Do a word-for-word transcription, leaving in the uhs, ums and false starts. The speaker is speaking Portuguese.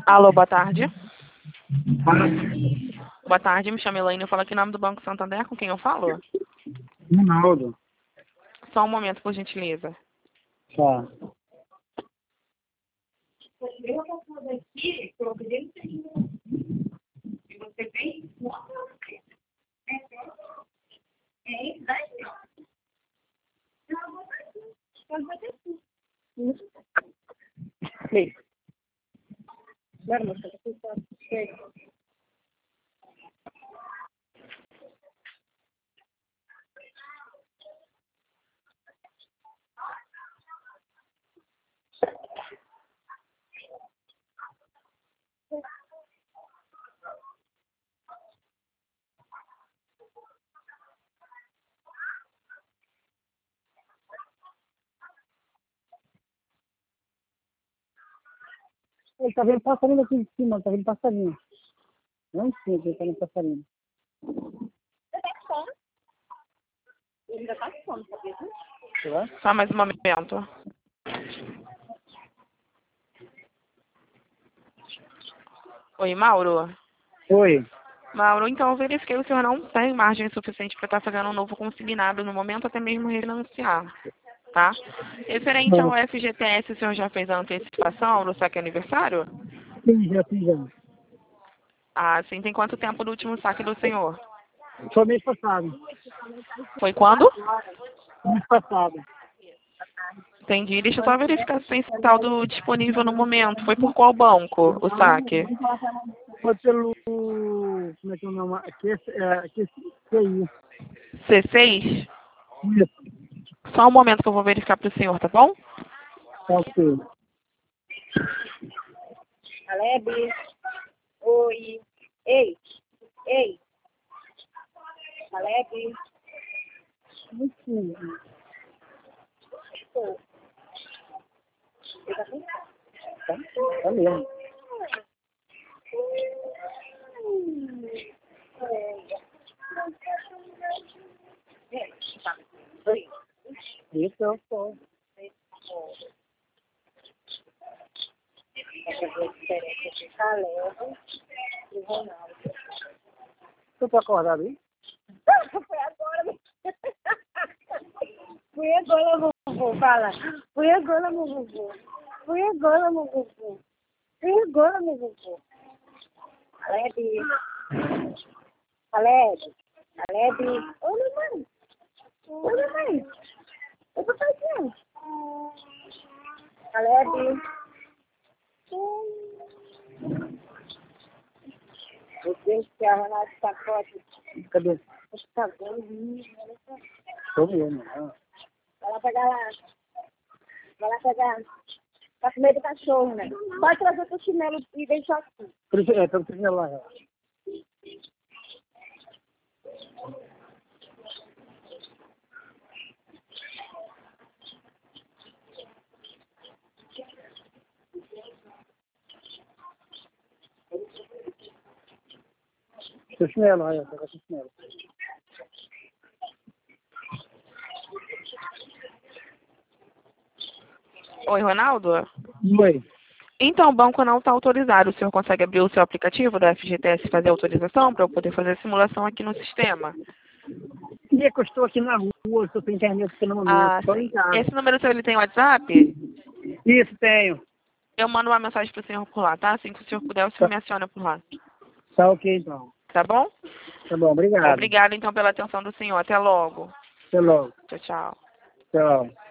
Alô, boa tarde. Fala, Boa tarde, me chamo Elaine, eu falo aqui em nome do Banco Santander, com quem eu falo? Ronaldo. Só um momento, por gentileza. Tá. Eu vou fazer aqui, coloquei e você vem, mostra você. É só. É isso daí, ó. Não, vou fazer aqui. Pode fazer aqui. Sim. Agora, moça, você está certo. Ele tá vendo passarinho aqui em cima, tá vendo passarinho. Não em cima, ele tá vendo passarinho. Você tá com fome? Ele ainda tá com fome, sabia? Será? Só mais um momento. Oi, Mauro. Oi. Mauro, então eu verifiquei que o senhor não tem margem suficiente para estar fazendo um novo consignado no momento, até mesmo refinanciar, tá? Referente ao F G T S, o senhor já fez a antecipação no saque aniversário? Sim, já fiz já. Ah, sim. Tem quanto tempo do último saque do senhor? Foi mês passado. Foi quando? Mês passado. Entendi. Deixa eu só verificar se tem saldo disponível no momento. Foi por qual banco o saque? Foi pelo... Como é que é o nome? Aqui, é, aqui, que é isso. C seis? Isso. Só um momento que eu vou verificar para o senhor, tá bom? Tá ok. Caleb. Oi. Ei. Ei. Caleb. Muito sim. Pô. Você tá com Tá, tá mesmo. Oi. Isso eu sou. Essa foi a diferença entre Caleb e Ronaldo. Você tá acordado aí? Foi agora. Foi agora, meu vovô. Fala. Foi agora, meu vovô. Foi agora, meu vovô. Foi agora, meu vovô. Caleb. Caleb. Caleb. Ô, mamãe. Ô, mamãe. Eu tô fazendo. Caleb. Eu tenho que arrumar esse pacote. Cadê? Esse pacote. Tô mesmo. Ah. Vai lá pegar lá. Vai lá pegar. Tá com medo do cachorro, né? Pode trazer teu chinelo e deixar aqui. Por isso, é, pra você lá. Seu chinelo, aí, pega seu chinelo. Oi, Ronaldo? Oi. Então, o banco não está autorizado. O senhor consegue abrir o seu aplicativo do F G T S e fazer autorização para eu poder fazer a simulação aqui no sistema? E é que eu estou aqui na rua, estou sem internet aqui no momento. Ah, Estou sim. em casa. Esse número seu, ele tem WhatsApp? Isso, tenho. Eu mando uma mensagem para o senhor por lá, tá? Assim que o senhor puder, o senhor me aciona por lá. Tá ok, então. Tá bom? Tá bom, obrigado. Obrigada, então, pela atenção do senhor. Até logo. Até logo. Tchau, tchau. Tchau.